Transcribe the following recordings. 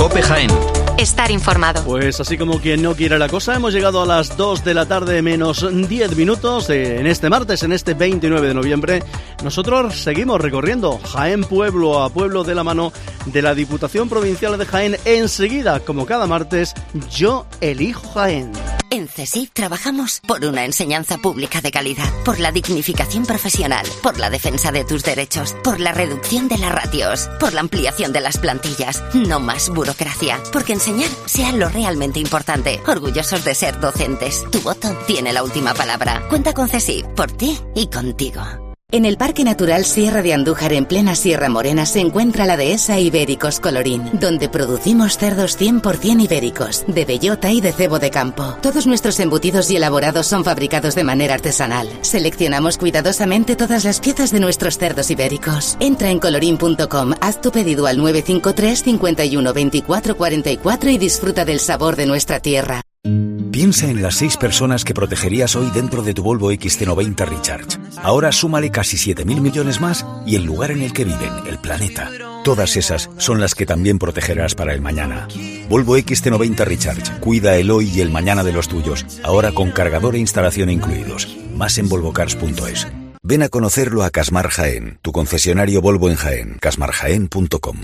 COPE Jaén. Estar informado. Pues así como quien no quiere la cosa, hemos llegado a las 2 de la tarde menos 10 minutos en este martes, en este 29 de noviembre. Nosotros seguimos recorriendo Jaén pueblo a pueblo de la mano de la Diputación Provincial de Jaén. Enseguida, como cada martes, Yo Elijo Jaén. En CSIC trabajamos por una enseñanza pública de calidad, por la dignificación profesional, por la defensa de tus derechos, por la reducción de las ratios, por la ampliación de las plantillas. No más burocracia, porque enseñar sea lo realmente importante. Orgullosos de ser docentes. Tu voto tiene la última palabra. Cuenta con CSIC, por ti y contigo. En el Parque Natural Sierra de Andújar, en plena Sierra Morena, se encuentra la dehesa Ibéricos Colorín, donde producimos cerdos 100% ibéricos, de bellota y de cebo de campo. Todos nuestros embutidos y elaborados son fabricados de manera artesanal. Seleccionamos cuidadosamente todas las piezas de nuestros cerdos ibéricos. Entra en colorín.com, haz tu pedido al 953 51 24 44 y disfruta del sabor de nuestra tierra. Piensa en las 6 personas que protegerías hoy dentro de tu Volvo XC90 Recharge. Ahora súmale casi 7.000 millones más y el lugar en el que viven, el planeta. Todas esas son las que también protegerás para el mañana. Volvo XC90 Recharge. Cuida el hoy y el mañana de los tuyos. Ahora con cargador e instalación incluidos. Más en volvocars.es. Ven a conocerlo a Casmar Jaén, tu concesionario Volvo en Jaén. casmarjaén.com.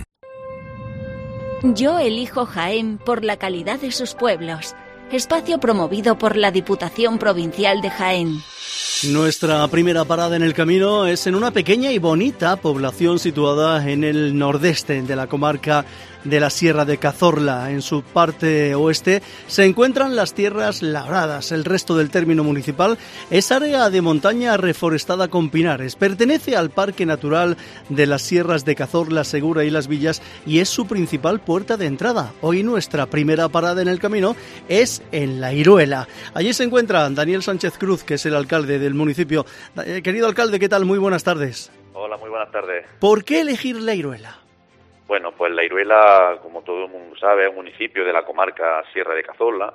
Yo elijo Jaén por la calidad de sus pueblos. Espacio promovido por la Diputación Provincial de Jaén. Nuestra primera parada en el camino es en una pequeña y bonita población situada en el nordeste de la comarca de la Sierra de Cazorla. En su parte oeste se encuentran las tierras labradas. El resto del término municipal es área de montaña reforestada con pinares. Pertenece al Parque Natural de las Sierras de Cazorla, Segura y Las Villas y es su principal puerta de entrada. Hoy nuestra primera parada en el camino es en La Iruela. Allí se encuentra Daniel Sánchez Cruz, que es el alcalde del municipio. Querido alcalde, ¿qué tal? Muy buenas tardes. Hola, muy buenas tardes. ¿Por qué elegir La Iruela? Bueno, pues La Iruela, como todo el mundo sabe, es un municipio de la comarca Sierra de Cazorla.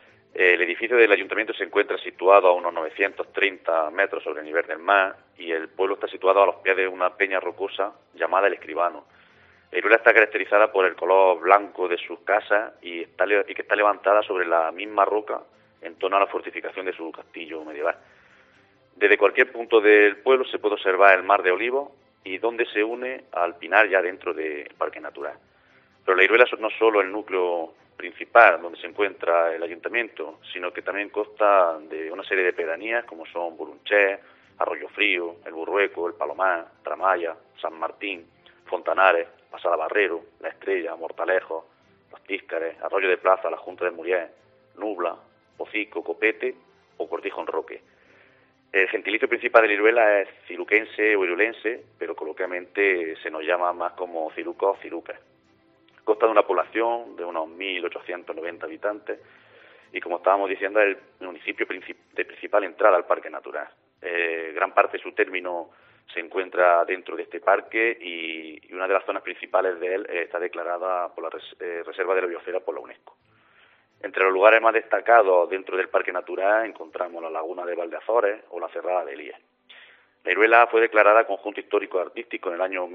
El edificio del ayuntamiento se encuentra situado a unos 930 metros sobre el nivel del mar y el pueblo está situado a los pies de una peña rocosa llamada El Escribano. La Iruela está caracterizada por el color blanco de sus casas y que está levantada sobre la misma roca en torno a la fortificación de su castillo medieval. Desde cualquier punto del pueblo se puede observar el Mar de Olivos y donde se une al Pinar ya dentro del Parque Natural. Pero La Iruela no solo el núcleo principal donde se encuentra el ayuntamiento, sino que también consta de una serie de pedanías como son Burunché, Arroyo Frío, El Burrueco, El Palomar, Tramaya, San Martín, Fontanares, Pasada Barrero, La Estrella, Mortalejo, Los Tíscares, Arroyo de Plaza, La Junta de Muriel, Nubla, Pocico, Copete o Cortijo en Roque. El gentilicio principal de la Iruela es ciruquense o irulense, pero coloquialmente se nos llama más como cirucos o cirucas. Consta de una población de unos 1.890 habitantes y, como estábamos diciendo, es el municipio de principal entrada al Parque Natural. Gran parte de su término se encuentra dentro de este parque y una de las zonas principales de él está declarada por la Reserva de la Biosfera por la UNESCO. Entre los lugares más destacados dentro del Parque Natural encontramos la Laguna de Valdeazores o la Cerrada de Elías. La Iruela fue declarada Conjunto Histórico Artístico en el año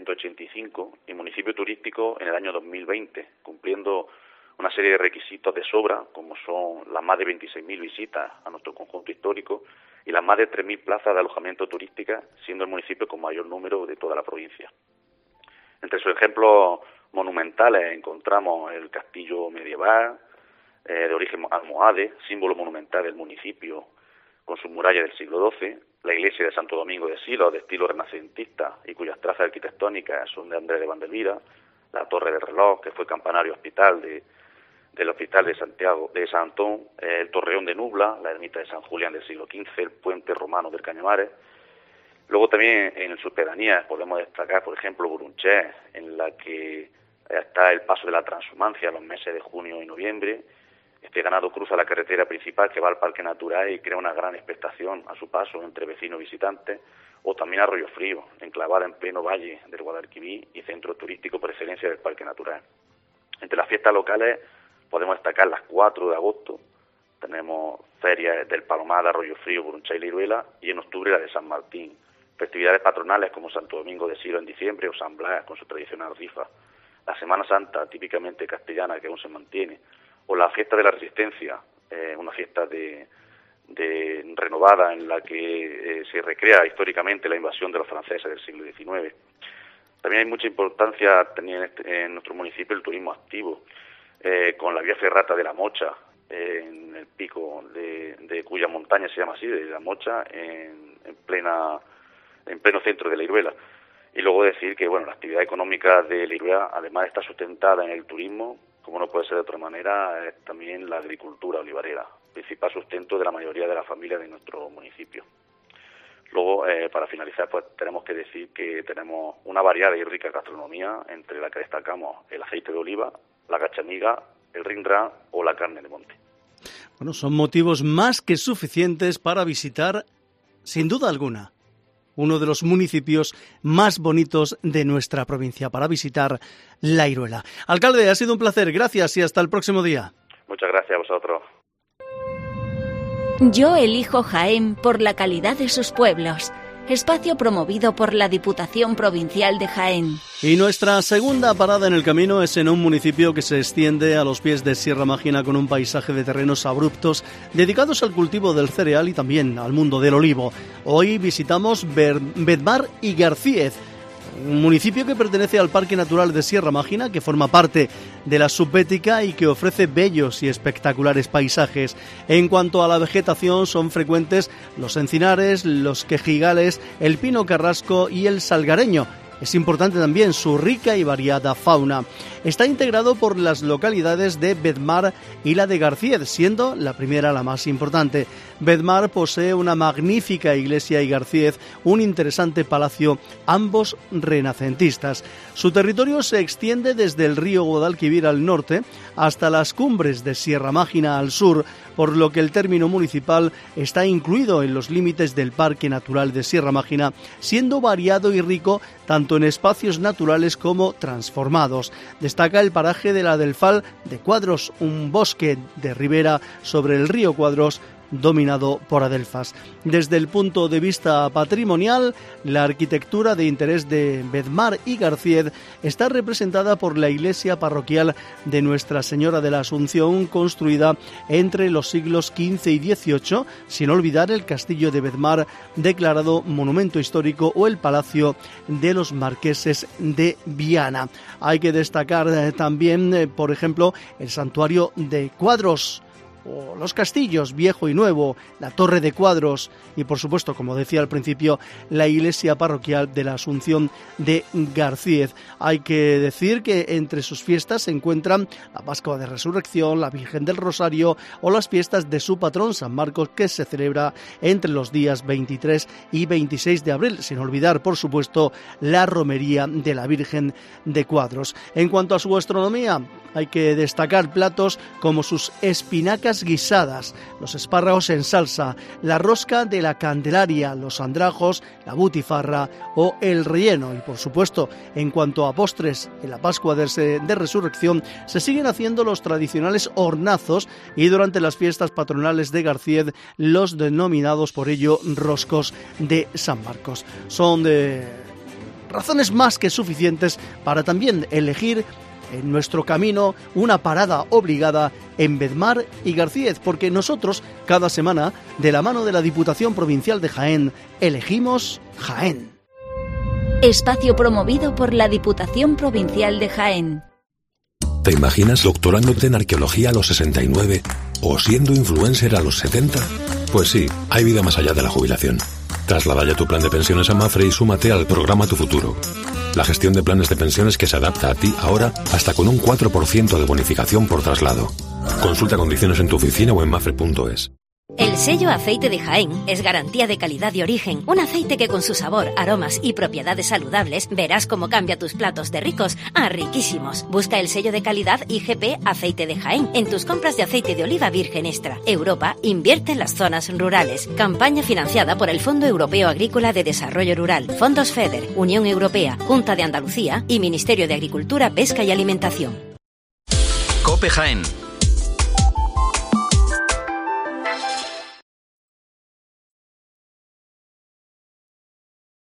1985 y municipio turístico en el año 2020, cumpliendo una serie de requisitos de sobra, como son las más de 26.000 visitas a nuestro conjunto histórico y las más de 3.000 plazas de alojamiento turística, siendo el municipio con mayor número de toda la provincia. Entre sus ejemplos monumentales encontramos el castillo medieval, de origen almohade, símbolo monumental del municipio con sus murallas del siglo XII, la iglesia de Santo Domingo de Silos, de estilo renacentista y cuyas trazas arquitectónicas son de Andrés de Vandelvira, la Torre del Reloj, que fue campanario hospital del Hospital de Santiago de San Antón, el Torreón de Nubla, la ermita de San Julián del siglo XV, el puente romano del Cañamares. Luego también en sus pedanías podemos destacar, por ejemplo, Burunché, en la que está el paso de la transhumancia en los meses de junio y noviembre. Este ganado cruza la carretera principal que va al Parque Natural y crea una gran expectación a su paso entre vecinos y visitantes, o también Arroyo Frío, enclavada en pleno valle del Guadalquivir y centro turístico por excelencia del Parque Natural. Entre las fiestas locales podemos destacar las 4 de agosto, tenemos ferias del Palomar, de Arroyo Frío, Burunché y La Iruela, y en octubre la de San Martín. Festividades patronales como Santo Domingo de Silos en diciembre o San Blas con su tradicional rifa. la Semana Santa, típicamente castellana, que aún se mantiene, o la fiesta de la Resistencia, una fiesta renovada en la que se recrea históricamente la invasión de los franceses del siglo XIX. También hay mucha importancia en nuestro municipio el turismo activo, con la vía ferrata de La Mocha, en el pico de cuya montaña se llama así, de La Mocha, en pleno centro de la Iruela. Y luego decir que la actividad económica de la Iruela, además de estar sustentada en el turismo, como no puede ser de otra manera, es también la agricultura olivarera, principal sustento de la mayoría de las familias de nuestro municipio. Luego, para finalizar, pues tenemos que decir que tenemos una variada y rica gastronomía, entre la que destacamos el aceite de oliva, la cachamiga, el rindra o la carne de monte. Bueno, son motivos más que suficientes para visitar, sin duda alguna, uno de los municipios más bonitos de nuestra provincia, para visitar La Iruela. Alcalde, ha sido un placer, gracias y hasta el próximo día. Muchas gracias a vosotros. Yo elijo Jaén por la calidad de sus pueblos. Espacio promovido por la Diputación Provincial de Jaén. Y nuestra segunda parada en el camino es en un municipio que se extiende a los pies de Sierra Mágina, con un paisaje de terrenos abruptos dedicados al cultivo del cereal y también al mundo del olivo. Hoy visitamos Bedmar y Garcíez, un municipio que pertenece al Parque Natural de Sierra Mágina, que forma parte de la Subbética y que ofrece bellos y espectaculares paisajes. En cuanto a la vegetación, son frecuentes los encinares, los quejigales, el pino carrasco y el salgareño. Es importante también su rica y variada fauna. Está integrado por las localidades de Bedmar y la de Garcíez, siendo la primera la más importante. Bedmar posee una magnífica iglesia y Garcíez un interesante palacio, ambos renacentistas. Su territorio se extiende desde el río Guadalquivir al norte hasta las cumbres de Sierra Mágina al sur, por lo que el término municipal está incluido en los límites del Parque Natural de Sierra Mágina, siendo variado y rico tanto en espacios naturales como transformados. Destaca el paraje de la del Fal de Cuadros, un bosque de ribera sobre el río Cuadros, dominado por adelfas. Desde el punto de vista patrimonial, la arquitectura de interés de Bedmar y Garcíez está representada por la iglesia parroquial de Nuestra Señora de la Asunción, construida entre los siglos XV y XVIII, sin olvidar el castillo de Bedmar, declarado monumento histórico, o el palacio de los marqueses de Viana. Hay que destacar también, por ejemplo, el santuario de Cuadros, o los castillos Viejo y Nuevo, la Torre de Cuadros y, por supuesto, como decía al principio, la iglesia parroquial de la Asunción de Garcíez. Hay que decir que entre sus fiestas se encuentran la Pascua de Resurrección, la Virgen del Rosario o las fiestas de su patrón San Marcos, que se celebra entre los días 23 y 26 de abril, sin olvidar, por supuesto, la romería de la Virgen de Cuadros. En cuanto a su gastronomía, hay que destacar platos como sus espinacas guisadas, los espárragos en salsa, la rosca de la Candelaria, los andrajos, la butifarra o el relleno. Y por supuesto, en cuanto a postres, en la Pascua de Resurrección se siguen haciendo los tradicionales hornazos, y durante las fiestas patronales de Garcíez los denominados por ello roscos de San Marcos. Son de razones más que suficientes para también elegir en nuestro camino una parada obligada en Bedmar y Garcíez, porque nosotros cada semana, de la mano de la Diputación Provincial de Jaén, elegimos Jaén. Espacio promovido por la Diputación Provincial de Jaén. ¿Te imaginas doctorándote en arqueología a los 69 o siendo influencer a los 70? Pues sí, hay vida más allá de la jubilación. Traslada ya tu plan de pensiones a Mapfre y súmate al programa Tu Futuro. La gestión de planes de pensiones que se adapta a ti ahora hasta con un 4% de bonificación por traslado. Consulta condiciones en tu oficina o en mapfre.es. El sello Aceite de Jaén es garantía de calidad y origen. Un aceite que con su sabor, aromas y propiedades saludables verás cómo cambia tus platos de ricos a riquísimos. Busca el sello de calidad IGP Aceite de Jaén en tus compras de aceite de oliva virgen extra. Europa invierte en las zonas rurales. Campaña financiada por el Fondo Europeo Agrícola de Desarrollo Rural, Fondos FEDER, Unión Europea, Junta de Andalucía y Ministerio de Agricultura, Pesca y Alimentación. COPE Jaén.